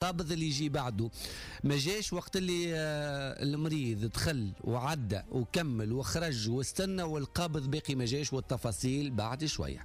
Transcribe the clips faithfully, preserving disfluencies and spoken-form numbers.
القابض اللي يجي بعده ما جاش وقت اللي المريض دخل وعدى وكمل وخرج واستنى والقابض باقي ما جاش، والتفاصيل بعد شوية.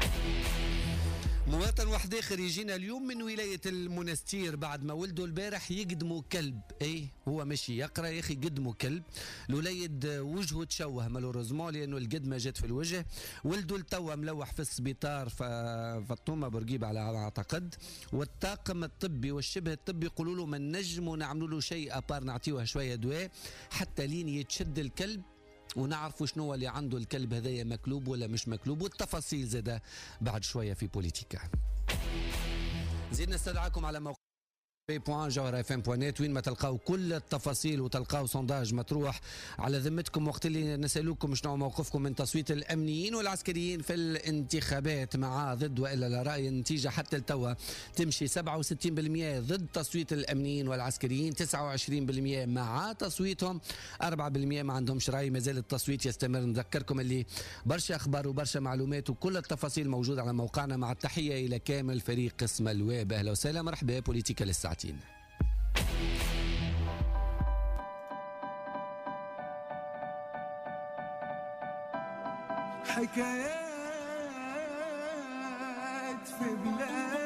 مواطن واحد اخر يجينا اليوم من ولاية المنستير بعد ما ولده البارح يقدموا كلب. ايه هو ماشي يقرا يا اخي قدموا كلب. الوليد وجهه تشوه مالوريزمون لانه القدمه جات في الوجه. ولده التوا ملوح في السبيطار في فطومه بورقيبه على اعتقد، والطاقم الطبي والشبه الطبي يقولوا له ما نجموا نعملوا له شيء ابار نعطيوه شويه دواء حتى لين يتشد الكلب ونعرفوا شنو اللي عنده الكلب هذايا مكلوب ولا مش مكلوب، والتفاصيل زاده بعد شويه في بوليتيكا. زيدنا نستدعاكم على موقع بي بوان جوهر اف ام بوان نت وين ما تلقاو كل التفاصيل وتلقاو صنداج مطروح على ذمتكم وقت اللي نسألوكم شنو موقفكم من تصويت الامنيين والعسكريين في الانتخابات، مع ضد والا لا راي. النتيجه حتى التوا تمشي سبعة وستين بالمئة ضد تصويت الامنيين والعسكريين، تسعة وعشرين بالمئة مع تصويتهم، أربعة بالمئة ما عندهمش راي. مازال التصويت يستمر. نذكركم اللي برشا اخبار وبرشا معلومات وكل التفاصيل موجوده على موقعنا. مع التحيه الى كامل فريق قسم الويب. اهلا وسهلا، مرحبا. بوليتيكا للساعتين. حكايات في بلادي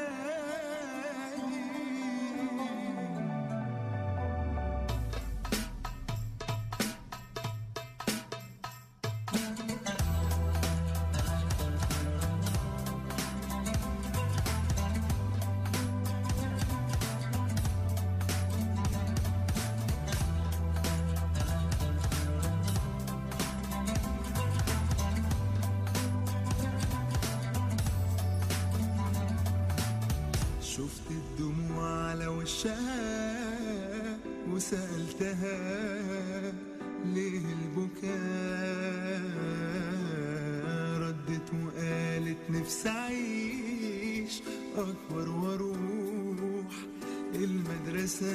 شفت الدموع على وشها وسألتها ليه البكاء، ردت وقالت نفسي أعيش أكبر وأروح المدرسة.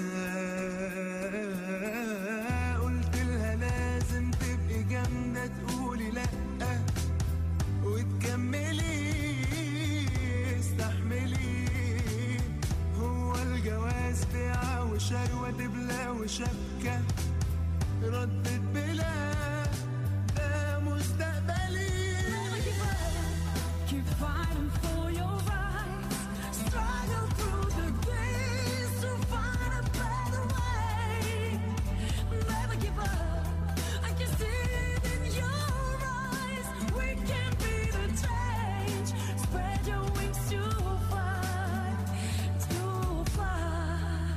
قلت لها لازم تبقي جامدة تقولي لأ وتكملي استحملي، هو الجواز بيعة وشروة دبلة وشبكة. ردت بلا ده مستقبلي. Keep fighting for your rights, struggle through the days to find a better way. Never give up, I can see it in your eyes. We can be the change, spread your wings to fly, to fly.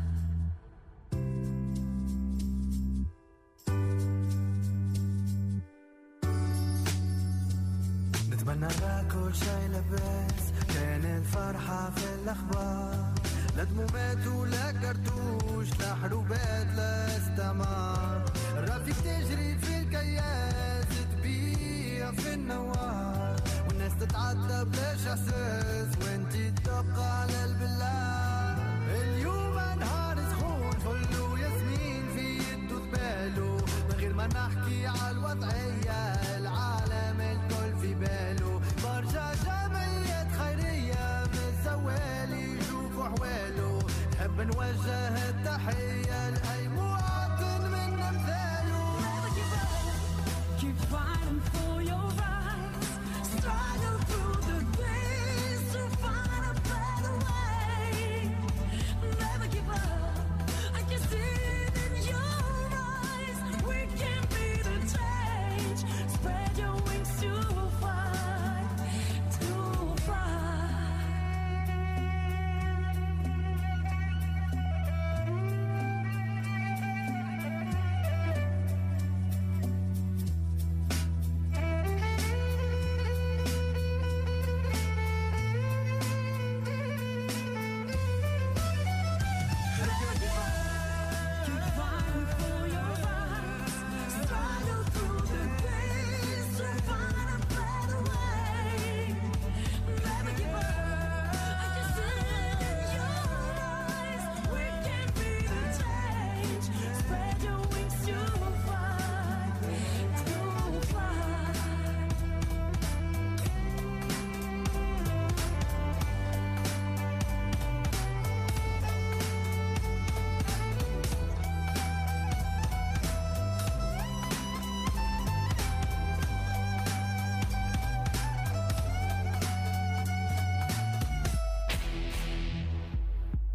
نتمنى كل شي لبس، كان الفرحة في الأخبار، لا دمومات ولا كرتوش لا حروبات لا استعمار. الرفيق تجري في الكياس تبيع في النوار، والناس تتعدى بلاش إحساس وانتي تبقى على البلاد. اليوم نهار سخون فل وياسمين في يدو ثبالو، من غير ما نحكي عالوضعية العالم الكل في باله. برجع جمعيات خيرية من الزوال يشوفوا حواله، نحب نوجه التحية لأي مواطن من مثاله. Keep fighting for your rights, struggle through the days to find a better way. Never give up, I can see it in your eyes. We can be the change, spread your wings to fly, to fly.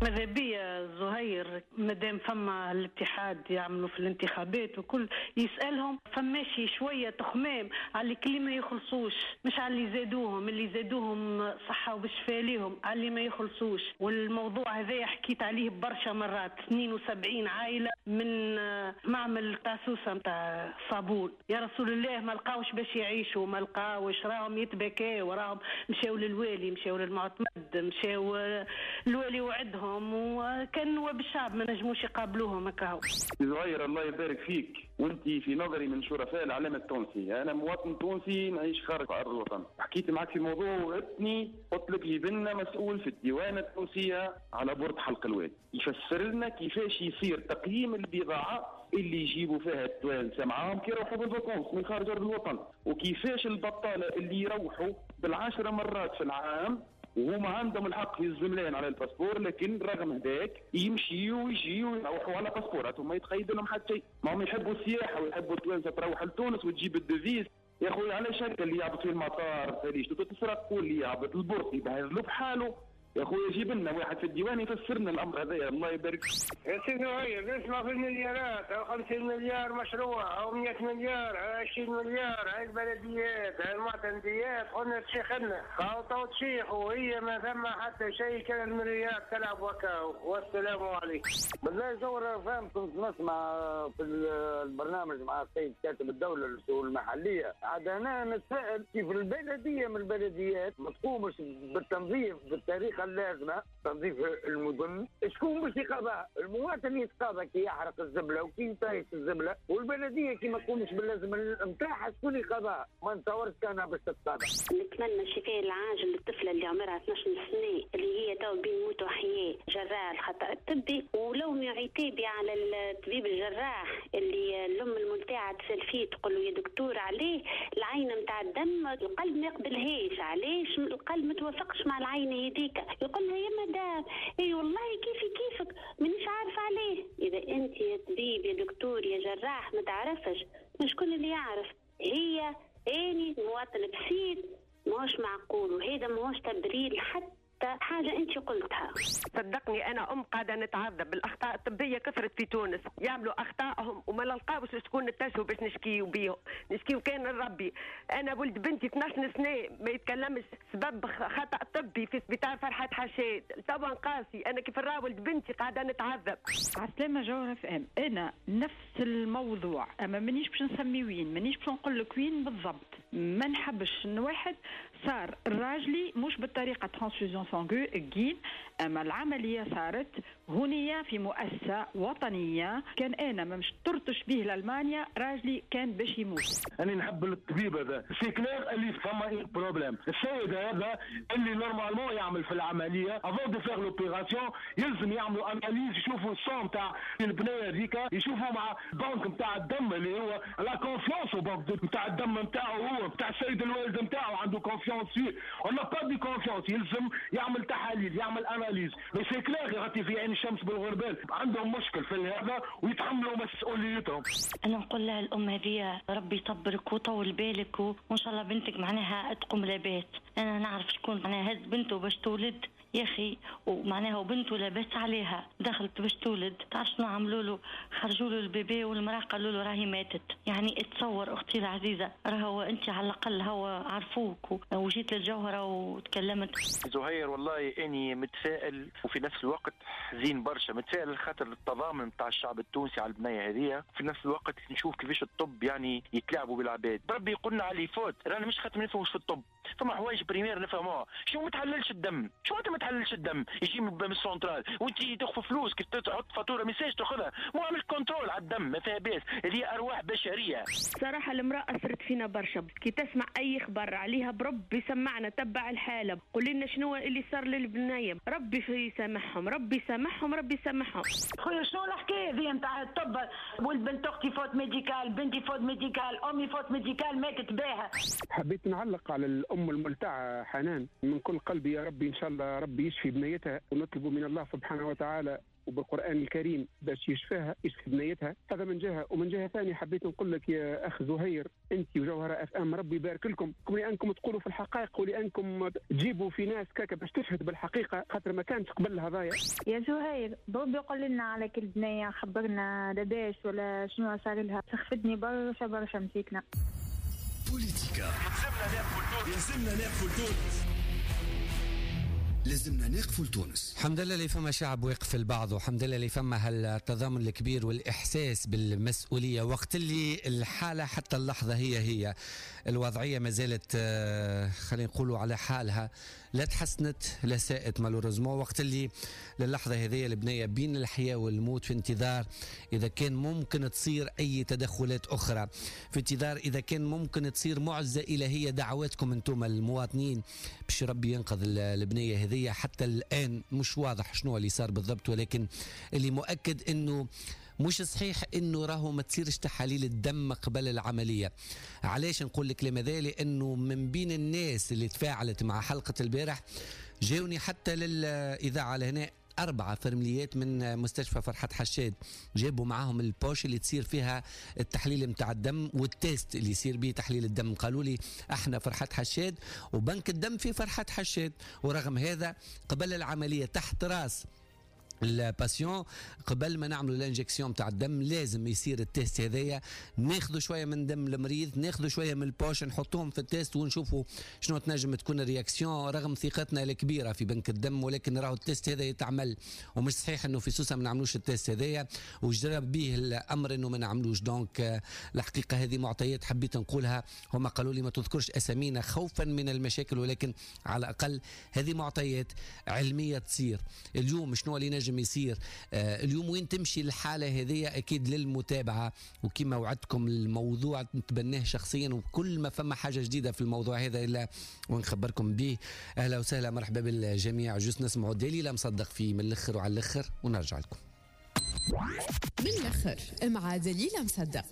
ماذا بيا زهير مادام فما الاتحاد يعملوا في الانتخابات وكل يسألهم فماشي شوية تخمام على اللي كل ما يخلصوش، مش على اللي زادوهم، اللي زادوهم صحة وبشفاء ليهم، على اللي ما يخلصوش. والموضوع هذا حكيت عليه برشا مرات، اثنين وسبعين عائلة من معمل تاع سوسة متاع صابون، يا رسول الله ما لقاوش باش يعيشوا، ما لقاوش، راهم يتبكاو وراهم مشاو للوالي، مشاو للمعتمد، مشاو الوالي وعدهم وكان نواب الشعب ما نجموش يقابلوهم هكاهو. زهير الله يبارك فيك، وانت في نظري من شرفاء العلامة التونسي، انا مواطن تونسي نعيش خارج ارض الوطن. حكيت معك في موضوع وعدتني، قلت لك يبنى مسؤول في الديوانة التونسية على بورد حلق الواد يفسر لنا كيفاش يصير تقييم البضاعة اللي يجيبوا فيها التوانسه معاهم كي يروحوا بالفاكونس من خارج ارض الوطن، وكيفاش البطاله اللي يروحوا بالعشره مرات في العام وهم عندهم الحق يلزم لهم على الباسبور، لكن رغم هذاك يمشيوا ويجيوا ويروحوا على باسبوراتهم ما يتقيد لهم حتى شيء. ما هم يحبوا السياحه ويحبوا التوانسه تروح لتونس وتجيب الديفيز. يا خويا على شكل اللي يهبط في المطار ليش تتسرق، واللي يهبط البورصه يبهر له بحاله. يا خويا جيب لنا واحد في الديوان يفسر لنا الامر هذا، الله يبارك فيك. يا سيدي زهير نسمع في المليارات، او خمسين مليار مشروع، او مئة مليار، عشرين مليار، هاي البلديات، هاي المعتمديات، قلنا تشيخنا، قالوا تشيخ وهي ما ثم حتى شيء، كان المليار تلعب وكاو. والسلام عليكم. بالله زهر فهمت، كنت نسمع في البرنامج مع السيد كاتب الدوله للشؤون المحليه، عاد انا نتساءل كيف البلديه من البلديات ما تقومش بالتنظيف بالطريقه اللازمه، تنظيف المدن، شكون باش يقاضى؟ المواطن يتقاضى كي يحرق الزبله وكي يطيش الزبله، والبلديه كي ما تقومش باللازم نتاعها شكون يقاضى؟ ما نتصورش كانها باش تتقاضى. نتمنى الشفاء العاجل للطفله اللي عمرها اثناش سنه اللي هي تو بين موت وحياه جراء الخطا الطبي، ولومي عتابي على الطبيب الجراح اللي الام الملتعه تسال فيه تقول له يا دكتور عليه العينه نتاع الدم القلب ما يقبلهاش، علاش القلب ما توافقش مع العينه هذيك؟ يقول لها يا مدام اي والله كيفي كيفك مانيش عارفه عليه. اذا انت يا طبيب يا دكتور يا جراح ما تعرفش، مش كل اللي يعرف. هي اني مواطن بسيط ماهوش معقول، وهذا ماهوش تبرير حتى حاجة أنت قلتها. صدقني أنا أم قاعدة نتعذب بالأخطاء الطبية، كثرت في تونس يعملوا أخطائهم وما نلقاوش شكون نتشهوا باش نشكيو بيهم، نشكيو كان الربي. أنا ولد بنتي اثناش سنة ما يتكلمش سبب خطأ طبي في سبيطار فرحات حشاد، توا قاسي. أنا كيف نرى ولد بنتي قاعدة نتعذب. عسلامة جوهر فهم، أنا نفس الموضوع، أما مانيش باش نسمي وين، مانيش باش نقول لك وين بالضبط. ما نحبش إن واحد صار راجلي مش بالطريقة ترانسفوزيون سانغين، أما العملية صارت هنية في مؤسسة وطنية، كان أنا ما مش ترتش به لألمانيا راجلي كان باش يموت. أنا نحب الطبيب هذا سي كلير اللي فما بروبليم. السيد هذا اللي نورمالمون يعمل في العملية افون دو فيغ لوبيراسيون يلزم يعملوا اناليز، يشوفوا الصوم تاع البنية هذيك، يشوفوا مع البنك نتاع الدم اللي هو لا كونفيونس وبنك نتاع الدم نتاعو، هو نتاع السيد الوالد نتاعو عنده كونفيونس فيه، ولا با دي كونفيونس، يلزم يعمل تحاليل يعمل اناليز. مي سي كلير يغطي في عين الشمس بالغربال، عندهم مشكل في هذا ويتحملوا مسؤوليتهم. انا نقول لها الام هذه ربي يصبرك ويطول بالك وان شاء الله بنتك معناها تقوم لاباس. انا نعرف شكون معناها هز بنته باش تولد يا اخي، ومعناها وبنته لاباس عليها دخلت باش تولد، تعرف شنو عملوا له؟ خرجوا له البيبي والمراه قالوا له راهي ماتت. يعني اتصور اختي العزيزه، راهو انت على الاقل هو عرفوك وجيت للجوهره وتكلمت. زهير والله اني متفائل وفي نفس الوقت حزين برشا. متفائل خاطر التضامن بتاع الشعب التونسي على البنيه هذه، في نفس الوقت نشوف كيفاش الطب يعني يتلاعبوا بالعباد. ربي يقولنا على اللي يفوت، رانا مش خاطر ما نفهموش في الطب، فما حوايج بريمير نفهموها. شو ما تحللش الدم، شو انت ما تحللش الدم يجي من السنترال وانت تخفى فلوس كي تحط فاتوره ميساج تاخذها، مو عامل كنترول على الدم، ما فيها باس. هذه ارواح بشريه. صراحه المراه اثرت فينا برشا، كي تسمع اي خبر عليها بربي سمعنا تبع الحاله، قول لنا شنو اللي صار للبنايه، ربي يسامحهم ربي يسامحهم ربي يسامحهم. خويا شنو الحكايه هذه نتاع الطب؟ ولد بنت اختي فوت ميديكال، بنتي فوت ميديكال، امي فوت ميديكال، ماتت باها. حبيت نعلق على الام الملتعه حنان من كل قلبي، يا ربي ان شاء الله ربي يشفي بنيتها، ونطلب من الله سبحانه وتعالى وبالقرآن الكريم باش يشفاها يشفي بنيتها. هذا من جهة. ومن جهة ثانية حبيت نقول لك يا أخ زهير، أنت وجوهرة اف ام ربي يبارك لكم لأنكم تقولوا في الحقائق ولأنكم تجيبوا في ناس كاكا باش تشهد بالحقيقة، خاطر ما كانش قبل هذايا. يا زهير ضرب يقول لنا على كل بنية خبرنا لاباس ولا شنو صار لها، سخفتني برشا برشا مسيكنا. بوليتيكا لازمنا نقفل تونس، لازمنا نقفل تونس. الحمد لله اللي فما شعب ويقف البعض، والحمد لله اللي فما هالتضامن الكبير والإحساس بالمسؤولية، وقت اللي الحالة حتى اللحظة هي هي الوضعية ما زالت خلينا نقولوا على حالها، لا تحسنت لا ساءت مالوريزمون. وقت اللي للحظة هذه البنية بين الحياة والموت، في انتظار إذا كان ممكن تصير أي تدخلات أخرى، في انتظار إذا كان ممكن تصير معزة إلهية. دعواتكم أنتم المواطنين باش ربي ينقذ البنية هذه. حتى الآن مش واضح شنو اللي صار بالضبط، ولكن اللي مؤكد أنه مش صحيح انه راهو ما تصيرش تحاليل الدم قبل العمليه. علاش نقول لك لماذا؟ لانه من بين الناس اللي تفاعلت مع حلقه البارح جاوني حتى للاذاعه لهنا أربعة فرمليات من مستشفى فرحات حشاد، جابوا معاهم البوش اللي تصير فيها التحليل متاع الدم والتيست اللي يصير به تحليل الدم. قالوا لي احنا فرحات حشاد وبنك الدم في فرحات حشاد، ورغم هذا قبل العمليه تحت راس الباسيون قبل ما نعملوا الانجكسيون تاع الدم لازم يصير التيست هذايا. ناخذوا شويه من دم المريض، ناخذوا شويه من البوش، نحطوهم في التيست ونشوفوا شنو تنجم تكون الرياكسيون، رغم ثقتنا الكبيره في بنك الدم. ولكن راهو التيست هذا يتعمل، ومش صحيح انه في سوسه ما نعملوش التيست هذايا، وجرب به الامر انه ما نعملوش. دونك الحقيقه هذه معطيات حبيت نقولها. هما قالوا لي ما تذكرش اسامينا خوفا من المشاكل، ولكن على الاقل هذه معطيات علميه تصير. اليوم شنو اللي نجم يصير آه اليوم وين تمشي الحالة هذه أكيد للمتابعة، وكما وعدتكم الموضوع نتبناه شخصيا، وكل ما فما حاجة جديدة في الموضوع هذا إلا ونخبركم به. أهلا وسهلا مرحبا بالجميع. جوست نسمعوا دليل مصدق فيه من الأخر وعلى الأخر ونرجع لكم من الأخر مع دليل مصدق.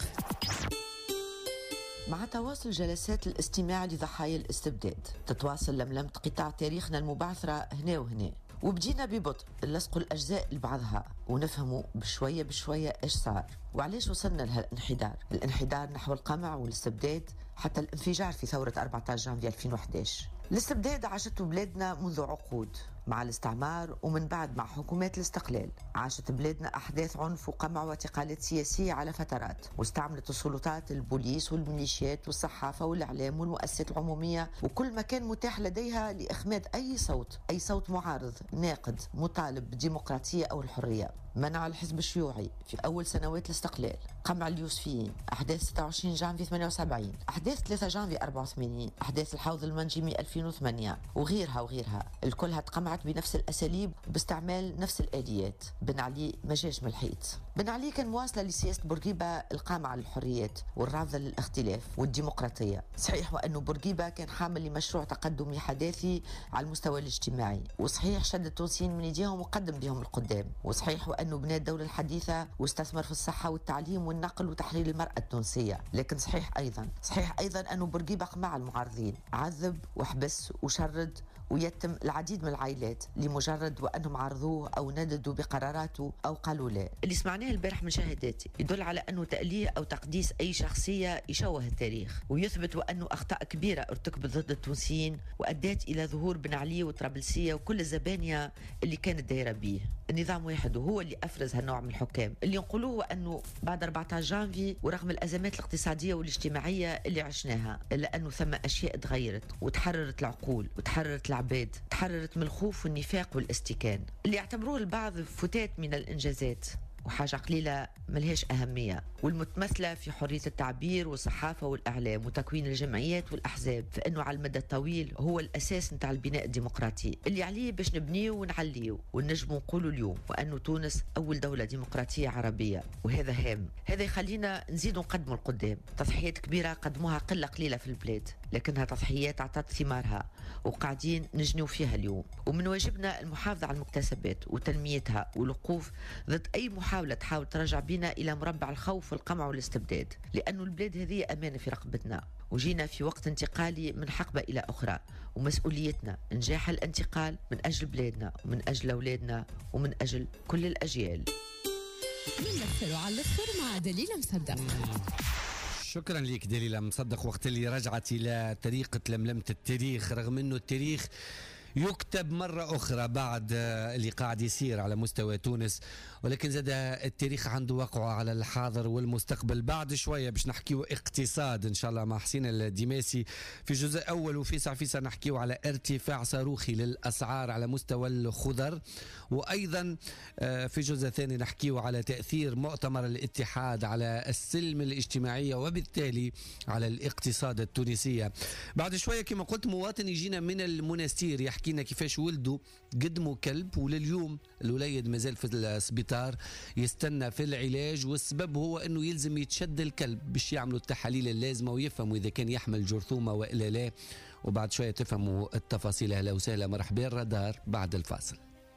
مع تواصل جلسات الاستماع لضحايا الاستبداد تتواصل لملمة قطاع تاريخنا المبعثرة هنا وهنا، وبدينا ببطء نلصقوا الأجزاء لبعضها ونفهموا بشوية بشوية إيش صار وعليش وصلنا لهالانحدار. الانحدار نحو القمع والاستبداد حتى الانفجار في ثورة أربعة عشر جانفي ألفين وإحدى عشر. الاستبداد عاشته بلادنا منذ عقود مع الاستعمار، ومن بعد مع حكومات الاستقلال عاشت بلادنا أحداث عنف وقمع واعتقالات سياسية على فترات، واستعملت السلطات البوليس والميليشيات والصحافة والإعلام والمؤسسات العمومية وكل ما كان متاح لديها لإخماد أي صوت أي صوت معارض ناقد مطالب بالديمقراطية أو الحرية. منع الحزب الشيوعي في أول سنوات الاستقلال، قمع اليوسفيين، أحداث ستة وعشرين جانفي ثمانية وسبعين، أحداث ثلاثة جانفي أربعة وثمانين، أحداث الحوض المنجمي ألفين وثمانية، وغيرها وغيرها. الكلها تقمعت بنفس الأساليب وباستعمال نفس الآليات. بن علي ما جاش من الحيط. بن علي كان مواصلة لسياسة بورقيبة القامعة للحريات والرافضة للاختلاف والديمقراطية. صحيح وأنه بورقيبة كان حامل لمشروع تقدمي حداثي على المستوى الاجتماعي، وصحيح شد التونسيين من ايديهم وقدم بهم القدام، وصحيح وأنه بنى الدولة الحديثة واستثمر في الصحة والتعليم والنقل وتحرير المرأة التونسية. لكن صحيح أيضا صحيح أيضا أنه بورقيبة قمع المعارضين، عذب وحبس وشرد ويتم العديد من العائلات لمجرد وأنهم عارضوه أو نددوا بقراراته أو قالوا لا. اللي سمعناه البارح من شهاداتي يدل على أنه تأليه أو تقديس أي شخصية يشوه التاريخ، ويثبت وأنه أخطاء كبيرة ارتكبت ضد التونسيين وأدت إلى ظهور بن علي وطرابلسية وكل الزبانية اللي كانت دايرة بيه. النظام واحد وهو اللي أفرز هالنوع من الحكام. اللي نقولوه أنه بعد أربعة عشر جانفي ورغم الأزمات الاقتصادية والاجتماعية اللي عشناها، إلا أنه ثم أشياء تغيرت وتحررت العقول وتحررت العباد، تحررت من الخوف والنفاق والاستكان اللي يعتبروه البعض فتات من الإنجازات وحاجة قليلة ملهاش أهمية، والمتمثلة في حرية التعبير والصحافة والإعلام وتكوين الجمعيات والأحزاب، فإنه على المدى الطويل هو الأساس نتاع البناء الديمقراطي اللي عليه باش نبنيه ونعليه ونجم نقولوا اليوم وأنه تونس أول دولة ديمقراطية عربية. وهذا هام، هذا يخلينا نزيد نقدموا القدام. تضحيات كبيرة قدموها قلة قليلة في البلاد، لكنها تضحيات عطت ثمارها وقاعدين نجنوا فيها اليوم. ومن واجبنا المحافظة على المكتسبات وتنميتها والوقوف ضد أي محاولة محاولة تحاول ترجع بنا إلى مربع الخوف والقمع والاستبداد، لأن البلاد هذه أمانة في رقبتنا، وجينا في وقت انتقالي من حقبة إلى أخرى، ومسؤوليتنا نجاح الانتقال من أجل بلادنا ومن أجل أولادنا ومن أجل كل الأجيال. من الأخر وعلى الأخر مع دليلة مصدق. شكرا لك دليلة مصدق. وقت اللي رجعت إلى طريقة لملمة التاريخ، رغم أنه التاريخ يكتب مرة أخرى بعد اللي قاعد يصير على مستوى تونس، ولكن زاد التاريخ عنده وقعه على الحاضر والمستقبل. بعد شوية باش نحكيو اقتصاد إن شاء الله مع حسين الدماسي في جزء أول، وفيسع فيسع نحكيو على ارتفاع صاروخي للأسعار على مستوى الخضر، وأيضا في جزء ثاني نحكيو على تأثير مؤتمر الاتحاد على السلم الاجتماعية وبالتالي على الاقتصاد التونسية. بعد شوية كما قلت مواطن يجينا من المنستير يحكينا كيفاش ولده قدموا كلب، ولليوم الوليد مازال في السبيطار يستنى في العلاج، والسبب هو انه يلزم يتشد الكلب باش يعملوا التحاليل اللازمه ويفهموا اذا كان يحمل جرثومه والا لا. وبعد شويه تفهموا التفاصيل. اهلا وسهلا، مرحبا. الرادار بعد الفاصل.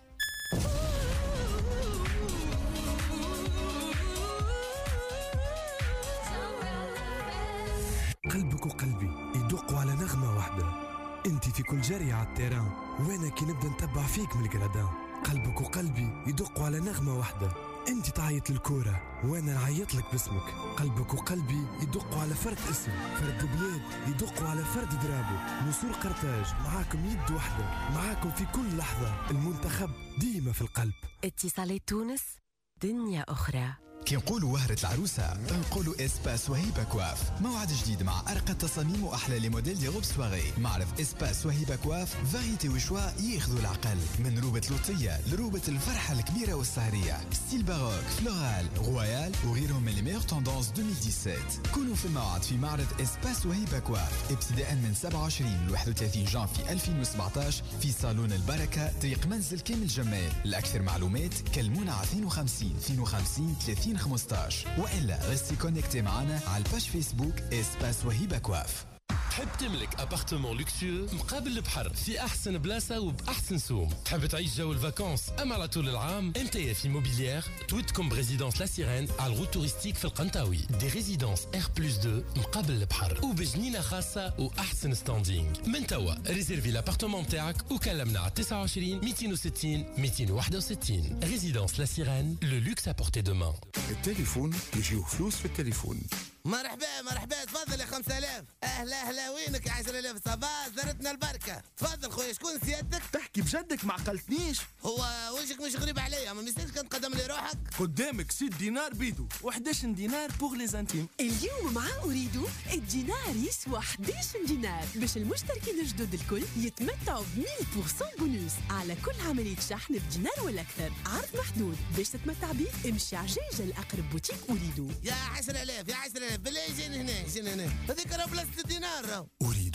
قلبك وقلبي يدقوا على نغمه واحده، انت في كل جري على التيران وانا كي نبدا نتبع فيك من القردان. قلبك وقلبي يدقوا على نغمه واحده، انت تعيط للكوره وانا نعيط لك باسمك. قلبك وقلبي يدقوا على فرد اسم، فرد بلاد يدقوا على فرد درابه. نسور قرطاج معاكم يد واحده، معاكم في كل لحظه، المنتخب ديما في القلب. اتصالات تونس دنيا اخرى. كي نقولوا وهرة العروسة نقولوا اسباس وهيبة كواف. موعد جديد مع أرقى التصاميم وأحلى لي موديل دي روب سواغي. معرض اسباس وهيبة كواف، فاريتي وشوا ياخذوا العقل، من روبة لوطية لروبة الفرحة الكبيرة والسهرية، ستيل باروك، فلورال، رويال وغيرهم من لي ميور توندونس ألفين وسبعطاش. كونوا في الموعد في معرض اسباس وهيبة كواف ابتداء من سبعة وعشرين ل واحد وثلاثين جانفي ألفين وسبعطاش في صالون البركة طريق منزل كامل جمال. لأكثر معلومات كلمونا على اثنين وخمسين اثنين وخمسين ثلاثين خمسطاش، وإلا رستي كونكتي معنا على الباج فيسبوك اسباس وهيبة كواف. تحب تملك ابارتمون لوكسيو مقابل البحر في احسن بلاصه وباحسن سوم؟ تحب تعيش جو الفاكونس اما على طول العام؟ ام تي اف ايموبيليير تويتكم بريزيدونس لا سيرين على الغوت توريستيك في القنطاوي، دي ريزيدونس ار بلس اثنين مقابل البحر وبجنينه خاصه واحسن ستاندينغ. من توا ريزيرفي لابارتمون تاعك وكلمنا على تسعة وعشرين مئتين وستين مئتين وواحد وستين. ريزيدونس لا سيرين، لو لوكس ا بورتي دو مان. التليفون يجيو فلوس في التليفون. مرحبا مرحبا، تفضل يا خمسة آلاف. أهلا أهلا، وينك يا عشرة آلاف؟ صباح زرتنا البركة. تفضل خويا، شكون سيادتك؟ تحكي بجدك ما عقلتنيش؟ هو وجهك مش غريب عليا، ما مستنيش كان تقدم لي روحك؟ قدامك ستة دينار بيدو وإحدى عشر دينار بوغ لي زانتيم. اليوم مع أريدو الدينار يسوى إحدى عشر دينار باش المشتركين الجدد الكل يتمتعوا ب مية بالمية بونوس على كل عملية شحن بدينار ولا أكثر. عرض محدود، باش تتمتع بيه امشي عجيجة لأقرب بوتيك أريدو. يا عشرة آلاف يا عشرة آلاف، بالله يجيني هنا يجيني هنا، هذيك راه بلاصة دينار. أريد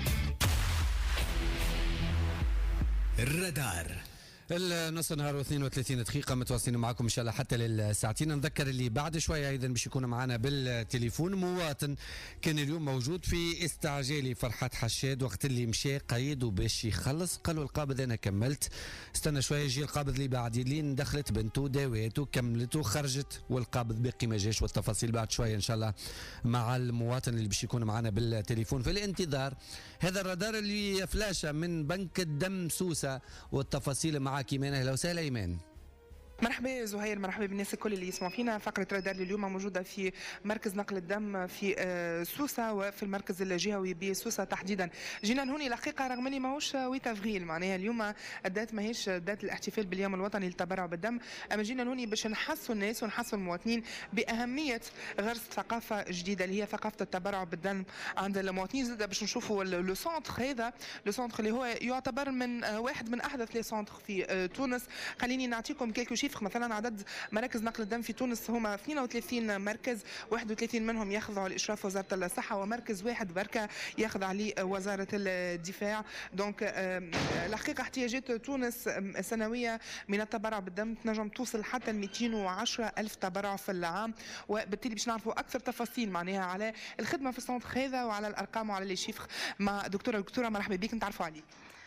الرادار. النص نهار واثنين وثلاثين دقيقة متواصلين معكم إن شاء الله حتى للساعتين. نذكر اللي بعد شوية أيضا باش يكون معنا بالتليفون مواطن كان اليوم موجود في استعجالي فرحات حشاد، وقت اللي مشى قيد وباش يخلص قالوا القابض أنا كملت، استنى شوية يجي القابض اللي بعد لين دخلت بنته داويته كملت وخرجت والقابض باقي ما جاش. والتفاصيل بعد شوية إن شاء الله مع المواطن اللي باش يكون معنا بالتليفون. في الانتظار هذا الرادار اللي فلاشة من بنك الدم سوسة، والتفاصيل مع معك إيمان. أهلا وسهلا إيمان. مرحبا زهير، مرحبا بالناس الكل اللي يسمعوا فينا. فقرة رادار اليوم موجودة في مركز نقل الدم في سوسة وفي المركز الجهوي بسوسة تحديدا. جينا لهوني الحقيقة رغم اللي ماهوش ثمانية افريل، معناها اليوم الدات ماهيش دات الاحتفال باليوم الوطني للتبرع بالدم، اما جينا لهوني باش نحسوا الناس ونحسوا المواطنين بأهمية غرس ثقافة جديدة اللي هي ثقافة التبرع بالدم عند المواطنين. زاد باش نشوفوا لو سونتر هذا، لو سونتر اللي هو يعتبر من واحد من احدث لي سونتر في تونس. خليني نعطيكم كيلكو شيفر. مثلا عدد مراكز نقل الدم في تونس هما اثنين وثلاثين مركز، واحد وثلاثين منهم يخضعوا لاشراف وزاره الصحه، ومركز واحد بركه يخضع لوزاره الدفاع. دونك الحقيقه احتياجات تونس سنويه من التبرع بالدم تنجم توصل حتى مئتين وعشرة ألف تبرع في العام، وبالتالي باش نعرفوا اكثر تفاصيل معناها على الخدمه في السونتر هذا وعلى الارقام وعلى لي شيفر مع دكتوره. دكتوره مرحبا بك، نتعرفوا عليك.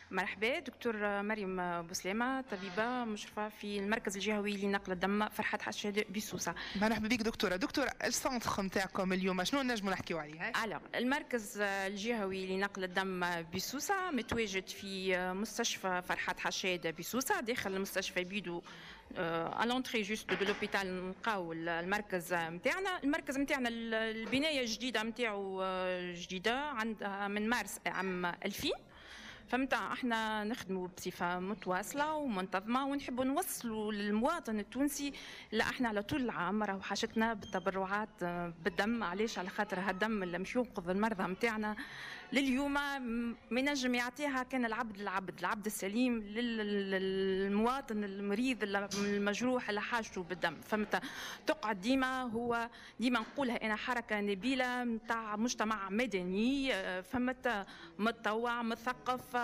مرحبا، دكتور مريم بوسلامة، طبيبة مشرفة في المركز الجهوي لنقل الدم فرحات حشاد بسوسة. مرحبا بك دكتورة. دكتورة السونتر نتاعكم اليوم شنو نجموا نحكيو عليه؟ على المركز الجهوي لنقل الدم بسوسة متواجد في مستشفى فرحات حشاد بسوسة، داخل المستشفى بيدو à l'entrée juste de l'hôpital نلقاو المركز نتاعنا. المركز نتاعنا البناية الجديدة نتاعو جديدة عندها من مارس عام ألفين، فهمت. احنا نخدموا بصفه متواصله ومنتظمه ونحبوا نوصلوا للمواطن التونسي لا احنا على طول العام راهو حاجتنا بالتبرعات بالدم. علاش؟ على خاطر هالدم اللي مش ينقذ المرضى نتاعنا لليوم ما ينجم يعطيها كان العبد العبد العبد السليم للمواطن المريض المجروح اللي حاجته بالدم، فهمت. تقعد ديما هو ديما نقولها انا حركه نبيله نتاع مجتمع مدني، فهمت، متطوع مثقف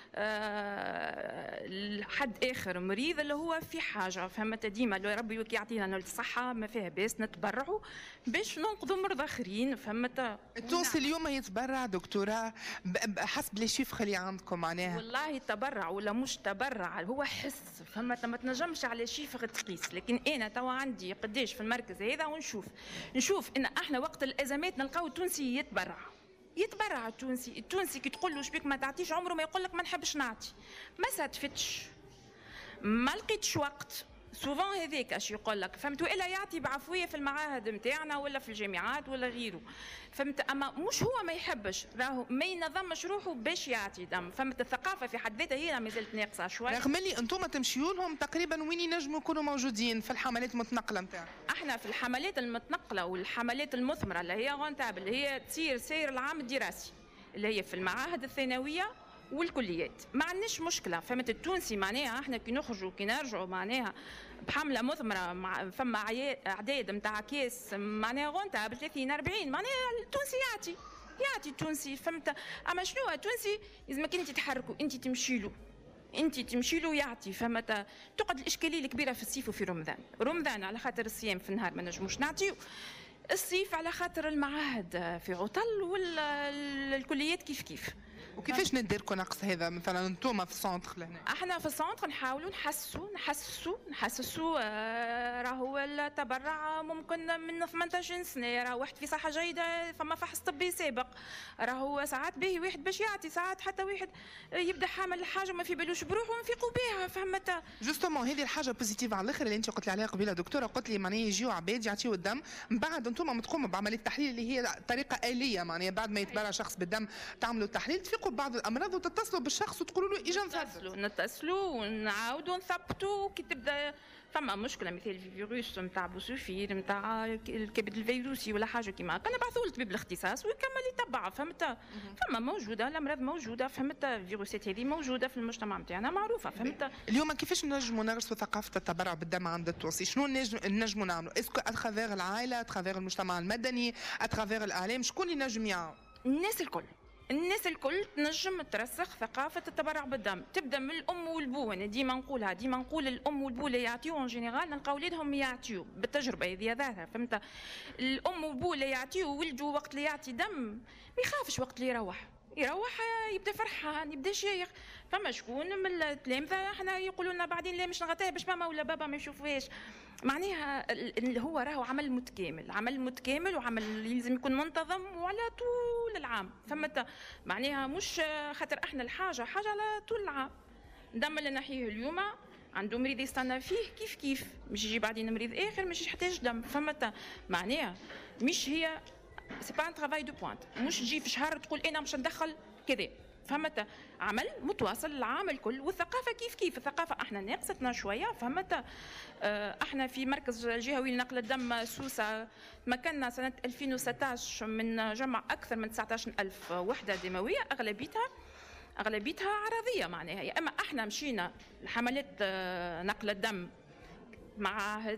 لحد اخر مريض اللي هو في حاجه، فهمت. ديما لو ربي يعطينا الصحه ما فيها باس نتبرعوا باش ننقذوا مرضى اخرين، فهمت. التونسي اليوم يتبرع دكتوره حسب لي شيفر اللي عندكم معناها؟ والله تبرع ولا مش تبرع هو حس، فهمت. ما تنجمش على شيفر تقيس، لكن انا توا عندي قداش في المركز هذا ونشوف نشوف ان احنا وقت الازمات نلقاو التونسي يتبرع يتبرع التونسي. التونسي كي تقول له شبيك ما تعطيش عمره ما يقول لك ما نحبش نعطي، ما صادفتش، ما لقيتش وقت سوفون هذاك اش يقول لك، فهمت. والا يعطي بعفويه في المعاهد نتاعنا ولا في الجامعات ولا غيره، فهمت. اما مش هو ما يحبش، راهو ما ينظمش روحه باش يعطي دم، فهمت. الثقافه في حد ذاتها هي مازالت ناقصه شوي، رغم اللي انتم تمشيوا لهم تقريبا وين ينجموا يكونوا موجودين في الحملات المتنقله نتاعنا. احنا في الحملات المتنقله والحملات المثمره اللي هي غونتابل اللي هي تصير سير العام الدراسي اللي هي في المعاهد الثانويه والكليات، ما عندناش مشكله، فهمت. التونسي معناها احنا كي نخرجوا كي نرجعوا معناها بحمله مثمره مع فما اعداد نتاع كاس معناها غونتا ب ثلاثين أربعين، معناها التونسي يعطي يعطي التونسي، فهمت. اما شنو التونسي لازمك انت تحركوا، انت تمشي له انت تمشي له يعطي، فهمت. تقعد الاشكاليه الكبيره في الصيف وفي رمضان. رمضان على خاطر الصيام في النهار ما نجموش نعطيو، الصيف على خاطر المعاهد في عطل والكليات كيف كيف. وكيفاش نديركم نقص هذا مثلا انتم في السونتر لهنا؟ احنا في السونتر نحاولوا نحسوا نحسوا نحسوا آه راهو التبرع ممكن من ثمانية عشر سنه، راه واحد في صحه جيده فما فحص طبي سابق، راهو ساعات باهي واحد باش يعطي، ساعات حتى واحد يبدا حامل الحاجه ما في بالوش بروحه ونفيقوا بها، فهمت. جوستومون هذه الحاجه بوزيتيف على الاخر اللي انت قلت لي عليها قبيله دكتوره، قلت لي معناها يجيو عباد يعطيو الدم من بعد انتم تقوموا بعمليه التحليل اللي هي طريقه اليه، معناها بعد ما يتبرع شخص بالدم تعملوا التحليل تفيقوا بعض الامراض وتتصلوا بالشخص وتقولوا له اجا نتصلوا نتصلوا ونعاودوا نثبتوا كي تبدا فما مشكله مثل الفيروس نتاع بوسوفير نتاع الكبد الفيروسي ولا حاجه كيما هكا نبعثوا لطبيب الاختصاص ويكمل يتبع، فهمت. فما موجوده الامراض موجوده، فهمت. الفيروسات هذه موجوده في المجتمع نتاعنا معروفه، فهمت. اليوم كيفاش نجموا نغرسوا ثقافه التبرع بالدم عند التونسي؟ شنو نجموا نعملوا؟ اسكو اترافير العائله، اترافير المجتمع المدني، اترافير الاعلام، شكون اللي نجم يعاون؟ الناس الكل الناس الكل تنجم ترسخ ثقافة التبرع بالدم، تبدا من الأم والبو. أنا ديما نقولها ديما نقول الأم والبو اللي يعطيو اون جينيرال نلقاو ولادهم يعطيو بالتجربة هذه ذاتها، فهمت. الأم والبو اللي يعطيو ولده وقت اللي يعطي دم ما يخافش، وقت اللي يروح يروح يبدا فرحان يبدا شايخ. فما شكون من التلامذة احنا يقولوا لنا بعدين لا مش نغطيها باش ماما ولا بابا ما يشوفوهاش، معناها اللي هو راهو عمل متكامل، عمل متكامل وعمل يلزم يكون منتظم وعلى طول العام، فهمت. معناها مش خاطر احنا الحاجه حاجه على طول العام. الدم اللي نحيه اليوم عنده مريض يستنى فيه كيف كيف، مش يجي بعدين مريض اخر مش يحتاج دم، فهمت. معناها مش هي سي با ان ترافاي دو بوينت، مش تجي في شهر تقول انا مش ندخل كذا، فهمت. عمل متواصل العام الكل، والثقافه كيف كيف. الثقافه احنا ناقصتنا شويه، فهمت. احنا في مركز الجهوي لنقل الدم سوسه تمكنا سنه ألفين وستة عشر من جمع اكثر من تسعة عشر ألف وحده دمويه، اغلبيتها اغلبيتها عرضيه، معناها يا اما احنا مشينا لحملات نقل الدم معاهد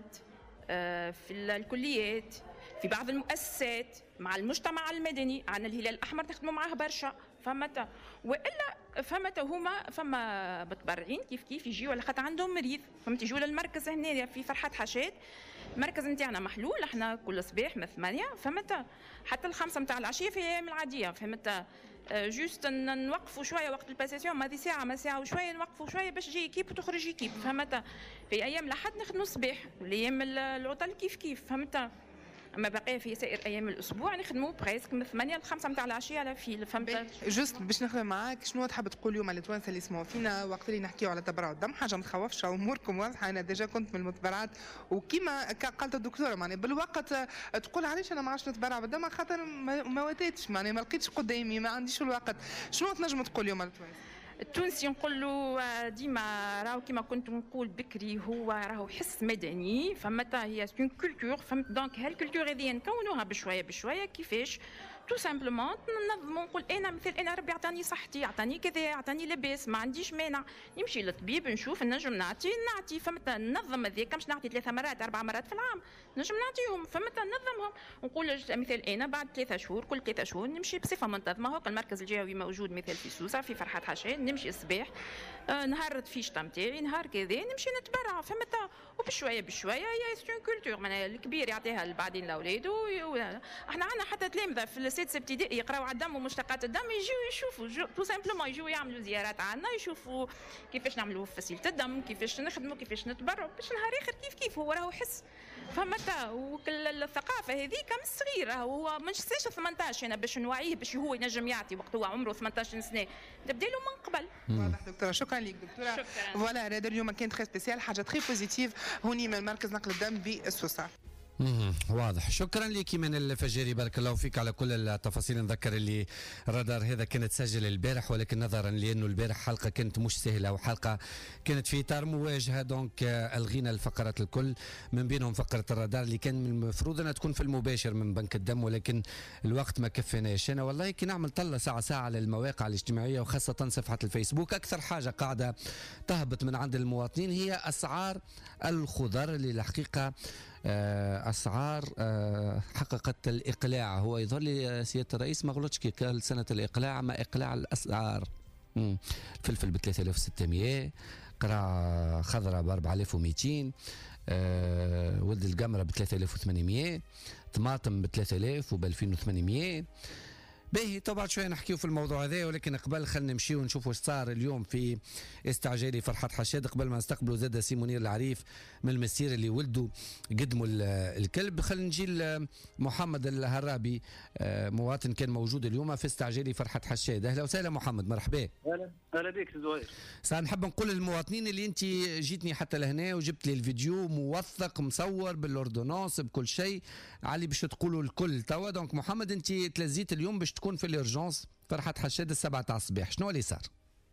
في الكليات في بعض المؤسسات مع المجتمع المدني، عن الهلال الاحمر نخدموا معاه برشا، فهمت. والا فهمت هما فما متبرعين كيف كيف يجيو على خاطر عندهم مريض، فهمت يجيو للمركز هنا في فرحات حشاد. المركز نتاعنا محلول، احنا كل صباح من ثمانية فهمت حتى الخمسة نتاع العشية في الايام العادية، فهمت جوست نوقفوا شويه وقت الباسيسيون، ما دي ساعه ما ساعه وشويه نوقفوا شويه باش تجي كيب وتخرج كيب، فهمت. في ايام الاحد نخدموا الصباح، والايام العطل كيف كيف، فهمت. اما بقيه في سائر ايام الاسبوع نخدموا بريسك من ثمانية ل خمسة نتاع العشيه على فيل، فهمت. جوست باش نخدم معاك، شنو تحب تقول اليوم للتوانسه اللي يسمعوا فينا وقت اللي نحكيو على تبرع الدم؟ حاجه ما تخوفش، اموركم واضحه، انا ديجا كنت من المتبرعات، وكيما قالت الدكتوره معناها بالوقت تقول علاش انا ما عادش نتبرع بالدم خاطر ما واتيتش، معناها ما لقيتش قدامي، ما عنديش الوقت. شنو تنجم تقول اليوم للتوانسه؟ التونسي نقول له ديما راهو كيما كنت نقول بكري، هو راهو حس مدني، فهمت. هي سون كولتور، فهمت. دونك هالكولتور هذه نكونوها بشويه بشويه. كيفاش؟ تو سامبلومون ننظموا، نقول انا مثل انا ربي عطاني صحتي، عطاني كذا، عطاني لباس، ما عنديش مانع نمشي للطبيب نشوف نجم نعطي نعطي، فهمت. ننظم هذيك، مش نعطي ثلاثه مرات اربع مرات في العام، نجم نعطيهم، فهمت. ننظمهم. نقول مثل انا بعد ثلاثه شهور كل ثلاثه شهور نمشي بصفه منتظمه. هوك المركز الجهوي موجود مثل في سوسه في فرحات حشاد، نمشي الصباح آه نهار الفيشطه نتاعي، نهار كذا نمشي نتبرع، فهمت. وبشويه بشويه هي سون كولتور، معناها الكبير يعطيها بعدين لاولاده. احنا عندنا حتى تلامذه في السادسه ابتدائي يقراو على الدم ومشتقات الدم، يجيو يشوفوا تو سامبلومون، يجيو يعملوا زيارات عندنا، يشوفوا كيفاش نعملوا فصيله الدم، كيفاش نخدموا، كيفاش نتبرعوا، باش نهار اخر كيف كيف هو راهو حس، فهمت. وكل الثقافه هذيك من الصغير، هو ما نشتيش ثمانية عشر انا باش نوعيه باش هو ينجم يعطي وقت هو عمره ثمانية عشر سنه، تبدا له من قبل. واضح دكتوره، شكرا لك دكتوره. فوالا هذا اليوم كان تري سبيسيال، حاجه تري بوزيتيف هوني من مركز نقل الدم بالسوسه. امم واضح. شكرا لك من الفجيري، بارك الله فيك على كل التفاصيل. نذكر اللي رادار هذا كانت تسجل البارح، ولكن نظرا لانه البارح حلقه كانت مش سهله وحلقه كانت في اطار مواجهه، دونك الغينا الفقرات الكل، من بينهم فقره الرادار اللي كان من المفروض انها تكون في المباشر من بنك الدم، ولكن الوقت ما كفيناش. انا والله كي نعمل طله ساعه ساعه على المواقع الاجتماعيه وخاصه صفحه الفيسبوك، اكثر حاجه قاعده تهبط من عند المواطنين هي اسعار الخضر اللي الحقيقه أسعار حققت الإقلاع. هو يظهر لي سيادة الرئيس ما غلطش كي قال سنة الإقلاع، ما إقلاع الأسعار. الفلفل ب ثلاثة آلاف وستمية، قراع خضراء ب أربعة آلاف ومئتين، أه ولد القمرة ب ثلاثة آلاف وثمانمية، طماطم ب ثلاثة آلاف وب ألفين وثمانمية. باهي طبعا شويه نحكيو في الموضوع هذا، ولكن قبل خلينا نمشيو ونشوفوا ايش صار اليوم في استعجالي فرحات حشاد. قبل ما نستقبلوا زاد سي منير العريف من المسير اللي ولدوا قدموا الكلب، خلينا نجي محمد الهرابي، مواطن كان موجود اليوم في استعجالي فرحات حشاد. اهلا وسهلا محمد، مرحبا. اهلا اهلا بك سي زهير. ساعة نحب نقول للمواطنين اللي انت جيتني حتى لهنا وجبت لي الفيديو موثق مصور بالاردونانس بكل شيء علي باش تقولوا الكل توا. دونك محمد انت تلزيت اليوم باش تكون في الارجونس فرحات حشاد السبعة تاع الصباح، شنو اللي صار؟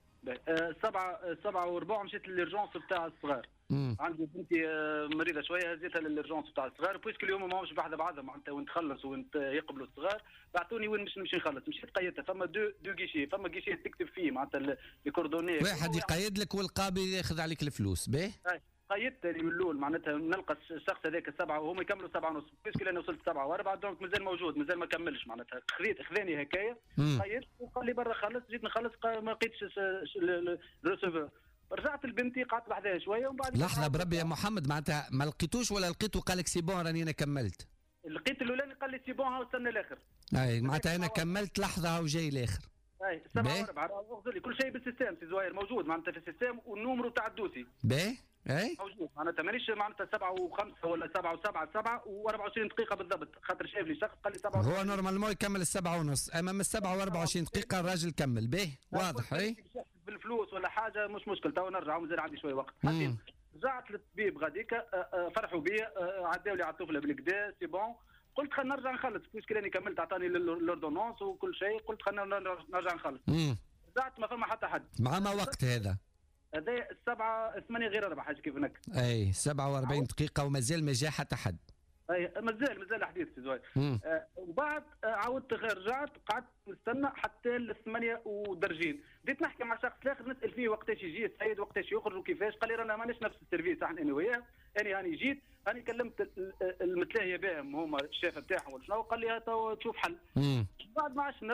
سبعة سبعة وربع مشيت للارجونس بتاع الصغار. مم. عندي بنتي مريضه شويه، هزيتها للارجونس بتاع الصغار، بويسك اليوم ماهوش بحذا بعضها معناتها وين تخلص وين يقبلوا الصغار، بعثوني وين مش نمشي نخلص. مشيت قيدتها، فما دو دو جيشي، فما جيشي تكتب فيه معناتها الكوردوني، واحد يقيد لك والقاضي ياخذ عليك الفلوس. باهي قيدت من الاول معناتها نلقى الشخص هذاك السبعه وهم يكملوا سبعه ونص، بيسكو انا وصلت سبعه واربعه، دونك مازال موجود، مازال ما كملش معناتها. خذيت خذاني هكايا قيدت وقال لي برا خلص، جيت نخلص ما لقيتش الريسيفور، رجعت لبنتي قعدت بحذاها شويه ومن بعد لحظه بربي يا محمد، معناتها ما لقيتوش ولا لقيته قال لك سي بون راني انا كملت؟ لقيت الاولاني قال لي سي بون هاو استنى الاخر. اي معناتها انا كملت لحظه وجاي الاخر. اي سبعه واربعه اخذ لي كل شيء بالسيستم سي زهير موجود معناتها في السيستم، والنومرو تاع الدوسي باهي اي موجود معناتها مانيش معناتها سبعه وخمسه ولا سبعه وسبعه سبعه واربعه وعشرين دقيقه بالضبط، خاطر شاف لي شخص قال لي سبعه. هو نورمالمون يكمل السبعه ونص، اما من السبعه واربعه وعشرين دقيقه الراجل كمل. باهي واضح. اي بالفلوس ولا حاجه مش مشكل، تو نرجع ومازال عندي شويه وقت. رجعت للطبيب غاديك، فرحوا بي، عداو لي على الطفله بالكدا سي بون. قلت خلينا نرجع نخلص، بويسك راني كملت عطاني لوردونونس وكل شيء، قلت خلينا نرجع نخلص. رجعت ما فما حتى حد. مع ما وقت هذا؟ هذا السبعة ثمانية غير أربعة حاجة كيف هناك. أي سبعة وأربعين دقيقة ومازال ما جاء حتى حد. أي مازال مازال حديث سي زهير. آه وبعد آه عاودت رجعت قعدت نستنى حتى الثمانية ودرجين، بديت نحكي مع شخص آخر نسأل فيه وقتاش يجي السيد وقتاش يخرج وكيفاش، قال لي رانا ماناش نفس السيرفيس احنا أنا وياه، أنا هاني جيت هاني كلمت المتلاهية بهم هما الشافة بتاعهم ولا شنو، قال لي تو تشوف حل. بعد ما عادش نجم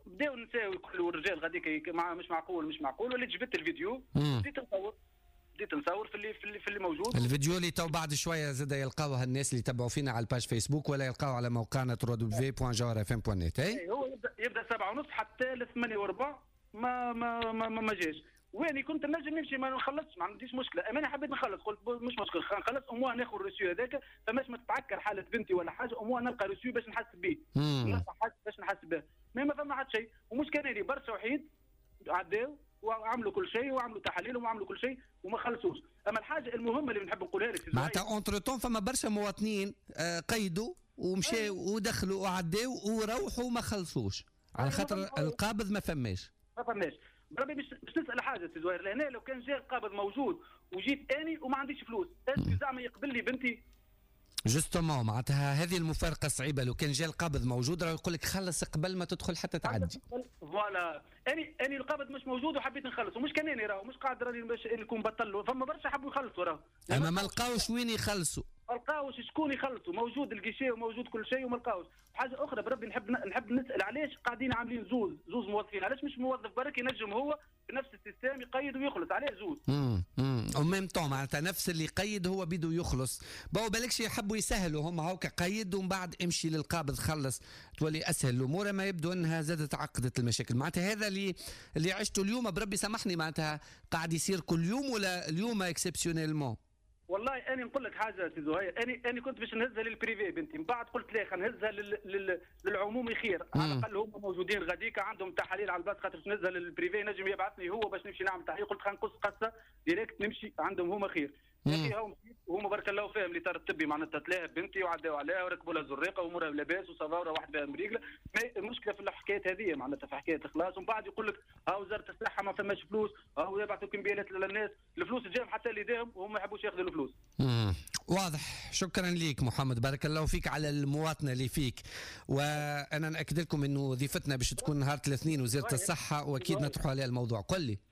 بداوا النساء يقولوا الرجال غاديك مع مش معقول مش معقول، وليت جبت الفيديو بديت نصور بديت نصور في اللي في اللي, في اللي موجود. الفيديو اللي تو بعد شويه زاد يلقاوها الناس اللي يتبعوا فينا على الباج فيسبوك ولا يلقاو على موقعنا دبليو دبليو دبليو بوان جوهر اف ام بوان نت. اي هو يبدا يبدا سبعة ونص حتى ل ثمانية وربع ما ما ما, ما, ما جاش. واني كنت نجم نمشي ما نخلصش ما عنديش مشكله، انا حبيت نخلص قلت مش مشكل نخلص اموا ناخذ الريسيو هذاك فماش ما تتعكر حاله بنتي ولا حاجه، اموا نلقى ريسيو باش نحس به باش نحس به ما ما فما حد شيء. ومش كان لي برشا وحيد عداو وعملوا كل شيء وعملوا تحاليلهم وعملوا كل شيء وما خلصوش. اما الحاجه المهمه اللي نحب نقولها لك معناتها اونتر طون فما برشا مواطنين قيدوا ومشاو ودخلوا وعداو وروحوا وما خلصوش على خاطر القابض ما فماش ما فماش. بربي باش نسال حاجه سي زهير، لهنا لو كان جاء القابض موجود وجيت اني وما عنديش فلوس اسكو زعما يقبل لي بنتي؟ جوستومون معناتها هذه المفارقه صعيبه. لو كان جاء القابض موجود راه يقول لك خلص قبل ما تدخل حتى تعدي. فوالا اني اني القابض مش موجود وحبيت نخلص ومش كان اني راه مش قاعد راني باش نكون بطل، فما برشا حبوا يخلصوا راه اما ما لقاوش وين يخلصوا، ما لقاوش شكون يخلصوا، موجود الكيشي وموجود كل شيء وما لقاوش. حاجه اخرى بربي نحب نحب نسال علاش قاعدين عاملين زوز زوز موظفين، علاش مش موظف برك ينجم هو بنفس السيستم يقيد ويخلص، علاش زوز؟ امم امم او ميم طون معناتها نفس اللي يقيد هو بده يخلص. باو بالكش يحبوا يسهلوا هم هاكا قيد ومن بعد امشي للقابض خلص تولي اسهل الامور، ما يبدو انها زادت عقدت المشاكل. معناتها هذا اللي اللي عشته اليوم بربي سامحني معناتها قاعد يصير كل يوم ولا اليوم اكسبسيونيلمون؟ والله انا نقول لك حاجه سي زهير، انا انا كنت باش نهزها للبريفي بنتي، من بعد قلت لا خلينا نهزها لل... لل... للعمومي خير، على الاقل هم موجودين غاديك عندهم تحاليل على الباس، خاطر نهزها للبريفي نجم يبعثني هو باش نمشي نعمل تحليل، قلت خلينا نقص قصه ديريكت نمشي عندهم هما خير. يا اخي هم هما بارك الله فيهم اللي ترى الطبي معناتها تلاها بنتي وعداو عليها وركبوا لها زريقه وامورها لاباس وصفاوره واحد بها مريقله. المشكله في الحكايات هذه معناتها في حكايه اخلاص، ومن بعد يقول لك ها وزاره الصحه ما فماش فلوس، ها يبعثوا كمبيالات للناس، الفلوس تجيهم حتى ليديهم وهم ما يحبوش ياخذوا الفلوس. امم واضح. شكرا ليك محمد، بارك الله فيك على المواطنه اللي فيك، وانا ناكد لكم انه وظيفتنا باش تكون نهار الاثنين وزاره الصحه واكيد نطرحوا عليها الموضوع. قل لي.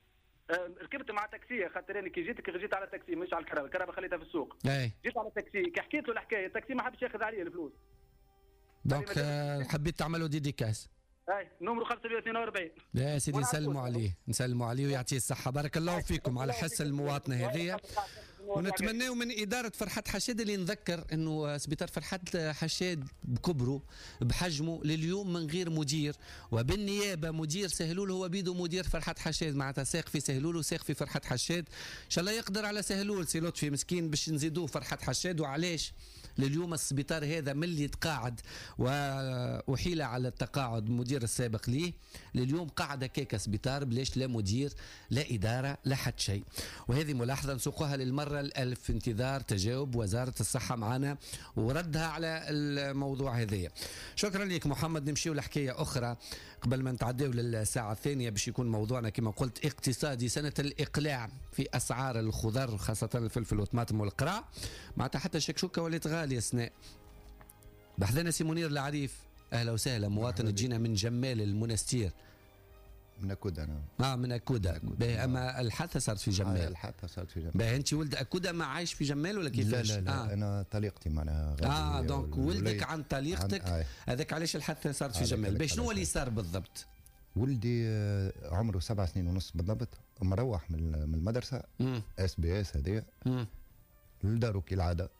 ركبت مع تاكسي خاطر انا كي جيتك جيت على تاكسي مش على الكهرباء، الكهرباء خليتها في السوق. اي جيت على تاكسي كي حكيت له الحكايه التاكسي ما حبش ياخذ عليا الفلوس. دونك آه حبيت تعملوا ديديكاس. اي نمرو خمسمية واثنين وأربعين. لا سيدي نسلموا عليه نسلموا عليه ويعطيه الصحه. بارك الله فيكم على حس المواطنه هذه، ونتمناو من إدارة فرحات حشاد اللي نذكر أنه سبيطار فرحات حشاد بكبره بحجمه لليوم من غير مدير، وبالنيابة مدير سهلول هو بيدو مدير فرحات حشاد معناتها ساق في سهلول وساق في فرحات حشاد. إن شاء الله يقدر على سهلول سي لطفي مسكين باش نزيدوه فرحات حشاد. وعلاش لليوم السبيطار هذا من اللي تقاعد وأحيل على التقاعد مدير السابق ليه، لليوم قاعد كيكا سبيطار بلاش لا مدير لا إدارة لا حد شيء. وهذه ملاحظة نسوقها للمرة الألف في انتظار تجاوب وزارة الصحة معنا وردها على الموضوع هذا. شكرا لك محمد. نمشيو لحكاية أخرى قبل ما نتعداو للساعة الثانية باش يكون موضوعنا كما قلت اقتصادي. سنة الإقلاع في أسعار الخضر خاصة الفلفل والطماطم والقراع، معناتها حتى الشكشوكة ولات غالية سناء. بحذنا سي منير العريف، أهلا وسهلا، مواطن تجينا من جمال المنستير. من أكودا أنا. اه من أكودا. باهي أما الحادثة صارت في جمال. آه الحادثة صارت في جمال. باهي أنت ولد أكودا ما عايش في جمال ولا كيفاش؟ لا لا, لا آه. أنا طليقتي معناها. اه دونك ولدك عن طليقتك هذاك. علاش الحادثة صارت في جمال؟ باهي شنو اللي صار بالضبط؟ ولدي عمره سبع سنين ونص بالضبط، مروح من المدرسة اس بي اس هذه لدارو كالعادة.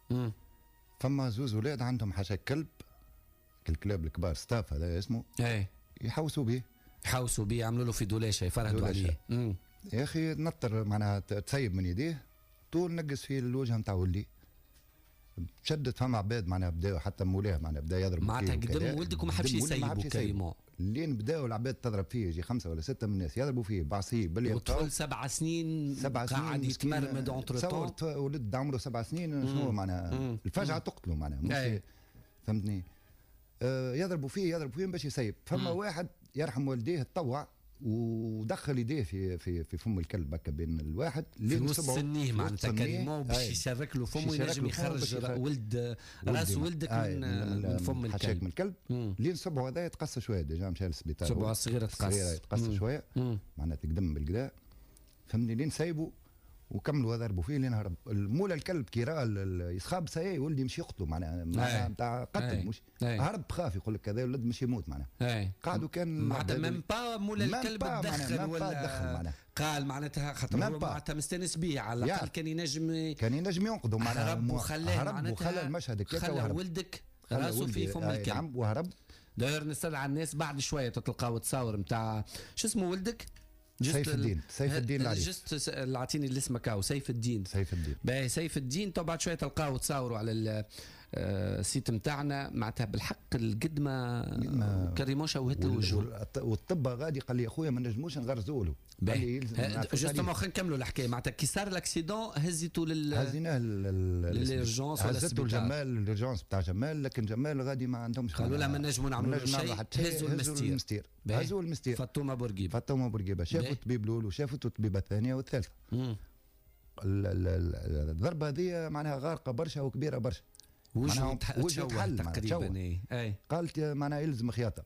فما زوز ولاد عندهم حاشاك كلب، الكلاب الكبار ستاف هذا اسمه، اي يحوسوا به يحوسوا به يعملوا له في دولاشه يفرهدوا عليه. مم. يا اخي نطر معناها تسيب من يديه طول نقص فيه الوجه نتاع ولدي، شدت فما عباد معناها بداوا حتى مولاه معناها بدا يضرب معناتها قدام ولدك وما حبش يسيبوا كريمون. لين بداوا العباد تضرب فيه، يجي خمسه ولا سته من الناس يضربوا فيه بعصيه باللي وطفل سبع سنين سبع سنين قاعد يتمرمد اونتر طون. ولد عمره سبع سنين شنو معناها الفجعه تقتله معناها فهمتني. آه يضربوا فيه يضربوا فيه باش يسيب. فما واحد يرحم والديه تطوع ودخل يديه في في في فم الكلب هكا بين الواحد في وسط سنيه معناتها كريمون باش يشرك له فمه ينجم يخرج ولد راس ولدك من, من فم الكلب من الكلب. لين صبعه هذا يتقص شويه ديجا مشى للسبيطار، صبعه الصغيره تقص يتقص شويه معناتها تقدم بالكدا فهمني. لين سايبه وكملوا ضربوا فيه لين هرب. المولى الكلب كي راه يسخاب ساي ولدي مش يقتلوا معناها معناها نتاع قتل مش أي. هرب خاف يقول لك كذا الولد مش يموت معناها قعدوا كان معناتها ميم با مولا الكلب تدخل ولا قال معناتها خاطر هو معناتها مستانس بيه على الاقل كان ينجم كان ينجم ينقذوا معناها هرب وخلاه هرب وخلى المشهد كذا خلى ولدك راسه في فم الكلب نعم وهرب. داير نستدعى الناس بعد شويه تلقاو تصاور نتاع شو اسمه ولدك سيف الدين سيف الدين العريف جست اعطيني الاسم كاو سيف الدين سيف الدين باهي سيف الدين تو بعد شويه تلقاو تصاوروا على السيت نتاعنا معناتها بالحق القد ما كريموش وهت الوجه والطب غادي قال لي اخويا ما نجموش نغرزوا له جوستومون خلينا نكملوا الحكايه معناتها كي صار الاكسيدون هزيتوا لل هزيناه للارجونس ولا هزيتوا الجمال الارجونس بتاع جمال لكن جمال غادي ما عندهمش قالوا لا ما نجموا نعملوا شيء هزوا المستير هزوا المستير فطومه بورقيبه فطومه بورقيبه شافوا الطبيب الاول وشافوا الطبيبه الثانيه والثالثه الضربه هذه معناها غارقه برشا وكبيره برشا وجهه تحل تقريبا اي قالت معناها يلزم خياطه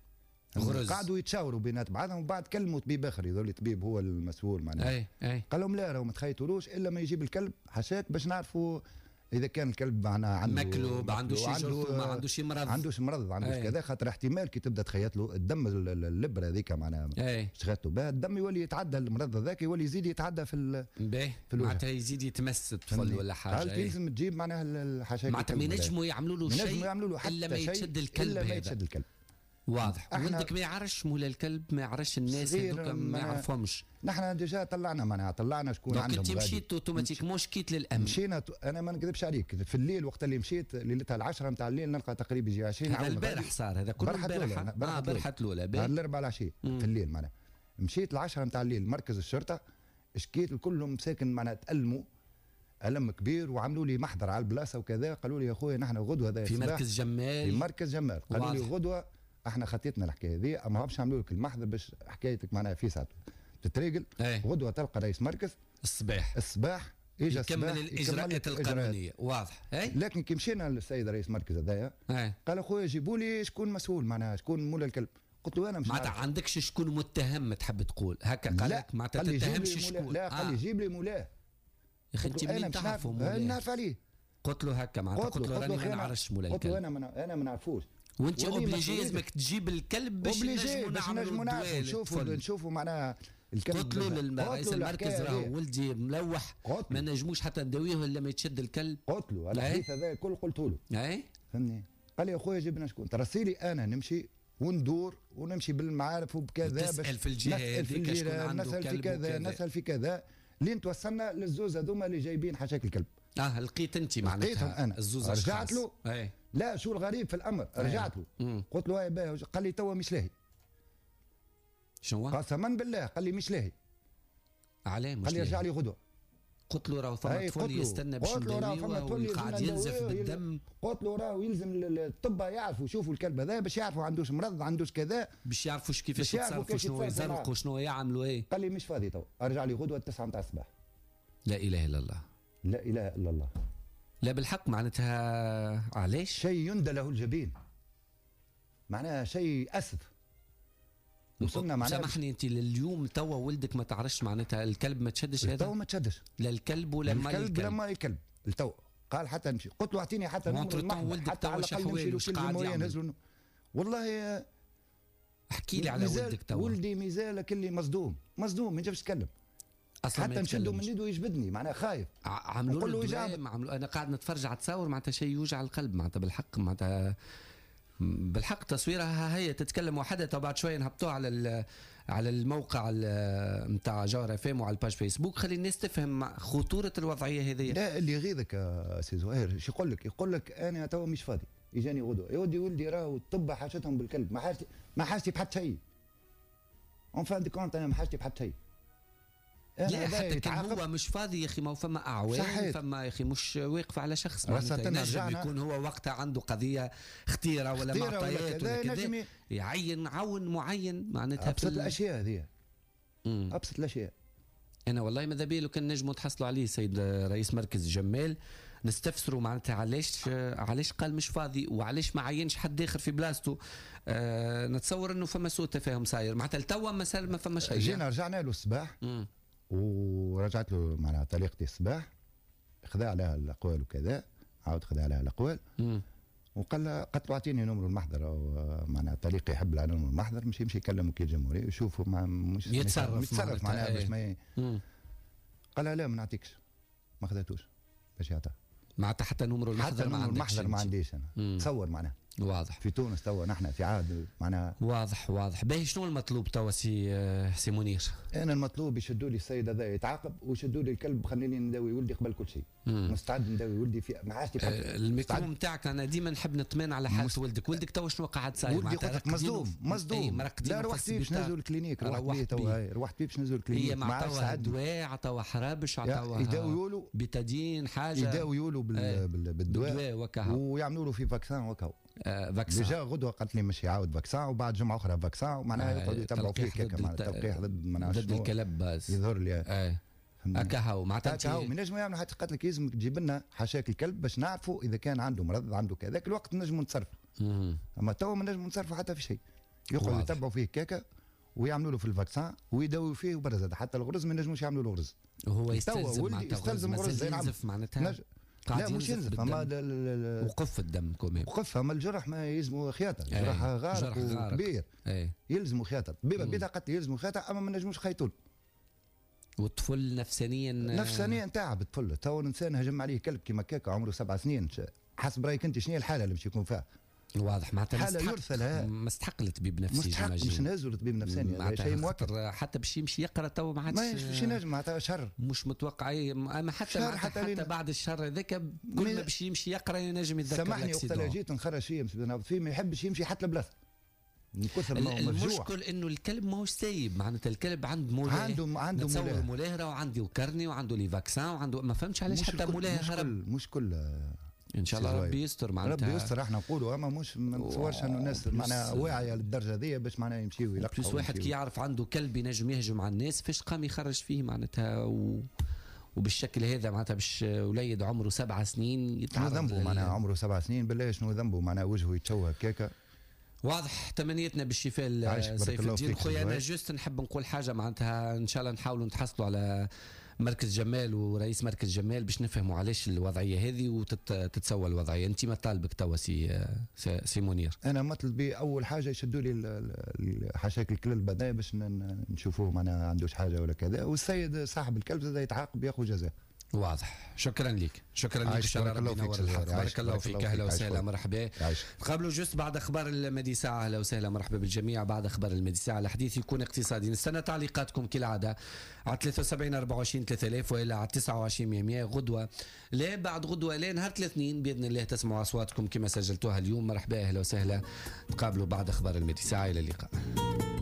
غرز قعدوا يتشاوروا بينات بعضهم وبعد كلموا طبيب اخر يقول لي طبيب هو المسؤول معناها اي اي قال لهم لا راهو ما تخيطولوش الا ما يجيب الكلب حشاك باش نعرفوا اذا كان الكلب معناها عنده مكلوب عنده شي جرثومه ما عنده شي مرض عندوش مرض عندوش كذا خاطر احتمال كي تبدا تخيط له الدم الابره هذيك معناها تخيط له بها الدم يولي يتعدى المرض هذاك يولي يزيد يتعدى في في معناتها يزيد يتمس الطفل ولا حاجه قال لازم تجيب معناها الحشاك معناتها ما ينجموا يعملوا له شيء الا ما يتشد الكلب الا ما يتشد الكلب واضح. ولدك ما يعرفش مولا الكلب ما يعرفش الناس هذوك ما يعرفهمش. نحن ديجا طلعنا معناها طلعنا شكون عندهم غادي. انت مشيت اوتوماتيكمون شكيت للامن. مشينا انا ما نكذبش عليك في الليل وقت اللي مشيت ليلتها العشرة نتاع الليل نلقى تقريبا يجي عشرين هذا البارح صار هذا كله البارح اه برحة الاولى الاربعاء العشيه في الليل معناها مشيت العشرة نتاع الليل مركز الشرطه شكيت كلهم ساكن معناها تألموا ألم كبير وعملوا لي محضر على البلاصه وكذا قالوا لي يا خويا نحن غدوه هذا في مركز جمال في مركز جمال قالوا لي غدوه احنا خطيتنا الحكايه هذه اما باش نعملوا لك المحضر باش حكايتك معناها في ساعه تتريقل غدوه تلقى رئيس مركز الصباح الصباح اجى يكمل الاجراءات القانونيه واضح. لكن كي مشينا للسيد رئيس المركز هذايا قال اخويا جيبوا لي شكون مسؤول معناها شكون مولا الكلب. قلت له انا مش معناتها عندكش شكون متهم تحب تقول هكا قال لك معناتها تتهمش شكون. لا قال لي جيب لي مولاه يا اخي انت منين تعرفوا مولاه؟ نعرف عليه. قلت له هكا معناتها قلت له راني ما نعرفش مولا الكلب. قلت له انا انا ما نعرفوش وانت اوبليجي لازمك تجيب الكلب باش نجموا نعرفوا نشوفوا نشوفوا معناها الكلب. قلت له للرئيس المركز راهو ولدي ملوح ما نجموش حتى نداويه الا ما يتشد الكلب. قلت له الحديث هذا الكل قلت له اي فهمني. قال لي يا خويا جبنا شكون ترسيلي انا نمشي وندور ونمشي بالمعارف وبكذا باش في الجهه هذيك شكون عنده نسال في كذا نسال في كذا لين توصلنا للزوز هذوما اللي جايبين حشاك الكلب. اه لقيت انت معناتها لقيتهم انا الزوز رجعت له اي لا شو الغريب في الامر رجعت له مم. قلت له هاي باهي قال لي توا مش لاهي. شنو قسما بالله قال لي مش لاهي. علاه مش قال لي رجع لي غدوه. قلت له راهو ثم طفل يستنى باش نداويه وقاعد ينزف بالدم. قلت له راهو يلزم الطب يعرفوا يشوفوا الكلب هذا باش يعرفوا عندوش مرض عندوش كذا باش يعرفوا كيفاش يتصرفوا شنو يزرقوا شنو يعملوا ايه. قال لي مش فاضي تو ارجع لي غدوه التسعة نتاع الصباح. لا اله الا الله لا اله الا الله. لا بالحق معناتها علاش شيء يندى له الجبين معناها شيء اسف. وصلنا معناها سامحني انت لليوم توا ولدك ما تعرفش معناتها الكلب ما تشدش هذا تو ما تشدش لا الكلب ولا مال الكلب لا مال الكلب التو قال حتى نمشي. قلت له اعطيني حتى نمر المحضر حتى على الاقل نمشي له كل مويه نهزوا. والله احكي لي على ولدك توا. ولدي ميزالك اللي مصدوم مصدوم ما جابش يتكلم حتى نشده من يده يجبدني معناها خايف. عملوا له دوام عملوا انا قاعد نتفرج على تصاور معناتها شيء يوجع القلب معناتها بالحق معناتها بالحق تصويرها هي تتكلم وحدها وبعد شويه نهبطوها على على الموقع نتاع جوهر اف ام وعلى الباج فيسبوك خلي الناس تفهم خطوره الوضعيه هذه. لا اللي يغيظك يا سي زهير شو يقول لك يقول لك انا تو مش فاضي يجاني غدوه يا ودي ولدي راهو الطب حاجتهم بالكلب ما حاجتي ما حاجتي بحد شيء. اون فان دي كونت انا ما حاجتي بحد شيء. لا حتى كان هو مش فاضي يا اخي ما فما اعوان فما يا اخي مش واقف على شخص معناتها يكون هو وقتها عنده قضيه خطيره ولا معطيات ولا كذا يعين عون معين معناتها ابسط الاشياء هذه ابسط الاشياء. انا والله ماذا بيه لو كان نجموا تحصلوا عليه سيد رئيس مركز جمال نستفسروا معناتها علاش علاش قال مش فاضي وعلاش ما عينش حد اخر في بلاصته. آه نتصور انه فما سوء تفاهم صاير معناتها توا ما صار ما فما شيء. جينا رجعنا له الصباح ورجعت له معناها طليقتي الصباح، خذا عليها الاقوال وكذا، عاود خذا عليها الاقوال م. وقال لها قالت له اعطيني نمر المحضر، او معناها طليقي يحب على نمر المحضر، مش يمشي يكلم وكيل الجمهوريه يشوفوا مع مش يتصرف, يتصرف معناها باش ما قال لها لا ما نعطيكش، ما خذاتوش باش يعطيها معناتها حتى نمر المحضر ما عندكش. المحضر ما عنديش انا. تصور معناها واضح في تونس توا نحن في عهد معناها واضح واضح. باهي شنو المطلوب توا سي سي منير؟ انا المطلوب يشدوا لي السيد هذا يتعاقب، ويشدوا لي الكلب خليني نداوي ولدي قبل كل شيء. مستعد نداوي ولدي في ما عادش آه الميكرو نتاعك انا ديما نحب نطمن على حاله مست... ولدك. ولدك توا شنو قاعد صاير؟ ولدي قلت مصدوم مصدوم لا روحت باش نزول الكلينيك، روحت بيه توا روحت باش نزول الكلينيك ما عادش دواء، عطاوها حرابش، عطاوها يداويوا له بيتادين حاجه، يداويوا له بالدواء ويعملوا له في فاكسان وكاو فاكسان. ديجا غدوه قالت لي مش يعاود فاكسان، وبعد جمعه اخرى فاكسان، ومعناها يقعدوا يتبعوا فيه كيكه معناها تلقيح ضد معناها ضد الكلب باز يظهر لي اه هكا هاو معناتها هكا هاو من نجموا يعملوا حتى قالت لك لازم تجيب لنا حاشاك الكلب باش نعرفوا اذا كان عنده مرض عنده كذاك الوقت نجموا نتصرفوا. اما توا ما نجموا نتصرفوا حتى في شيء، يقعدوا يتبعوا فيه كيكه ويعملوا له في الفاكسان ويداووا فيه وبرز، حتى الغرز ما نجموش يعملوا له غرز. وهو يستلزم معناتها يستلزم غرز ينزف معناتها نج... لا مش ينزف، اما وقف الدم كومي وقف، اما الجرح ما يلزموا خياطه، جرح غارق وكبير يلزموا خياطه. طبيبه بيضا قالت لي يلزموا خياطه، اما ما نجموش خيطول. والطفل نفسانيا نفسانيا تعب الطفل، تو انسان هجم عليه كلب كيما كاكا عمره سبع سنين، حسب رايك انت شنو هي الحاله اللي باش يكون فيها؟ واضح معناتها حاله يرثل ما استحق لطبيب نفسي، مستحق مش نازل لطبيب نفساني شيء مؤكد، حتى باش يمشي يقرا تو ما عادش باش ينجم معناتها شر مش متوقع، اما حتى حتى, حتى, حتى بعد الشر هذاك كل ما باش يمشي يقرا ينجم يتذكر. سامحني وقت اللي جيت نخرج فيه فيه ما يحبش يمشي حتى البلاصه من كثر ما هو مفجوع. المشكل انه الكلب ماهوش سايب، معناتها الكلب عنده مولاه، عنده عنده مولاه ملاهره وعنده كرني وعنده لي فاكسان وعنده ما فهمتش علاش حتى مولاه هرب. مش كل ان شاء الله ربي يستر معناتها ربي يستر. احنا نقولوا اما مش ما نتصورش انه الناس معناها واعيه للدرجه ذي باش معناها يمشيوا يلقحوا. بس واحد كي يعرف عنده كلب ينجم يهجم على الناس فاش قام يخرج فيه معناتها و... وبالشكل هذا معناتها باش وليد عمره سبع سنين يتعرض ذنبه معناها عمره سبع سنين بالله شنو ذنبه معناها وجهه يتشوه هكاكا. واضح. تمنيتنا بالشفاء سيف الدين. خويا انا جوست نحب نقول حاجه معناتها ان شاء الله نحاولوا نتحصلوا على مركز جمال ورئيس مركز جمال باش نفهموا علاش الوضعيه هذه وتتسوى الوضعيه. انت ما طالبك توا سي سي منير؟ انا مطلبي اول حاجه يشدوا لي حاشاك الكلب هذا باش نشوفوه معناها عندوش حاجه ولا كذا، والسيد صاحب الكلب زاد يتعاقب ياخذ جزاء. واضح. شكرا لك شكرا لك ان شاء الله ربي ينور الحق. بارك الله فيك. اهلا وسهلا مرحبا. نقابلوا جوست بعد اخبار المدي ساعه. اهلا وسهلا مرحبا بالجميع. بعد اخبار المدي ساعه الحديث يكون اقتصادي. نستنى تعليقاتكم كالعاده على ثلاثة وسبعين أربعة وعشرين ثلاثة آلاف والا على تسعة وعشرين مية غدوه لا بعد غدوه لا نهار الاثنين باذن الله تسمعوا اصواتكم كما سجلتوها اليوم. مرحبا اهلا وسهلا. نقابلوا بعد اخبار المدي ساعه. الى اللقاء.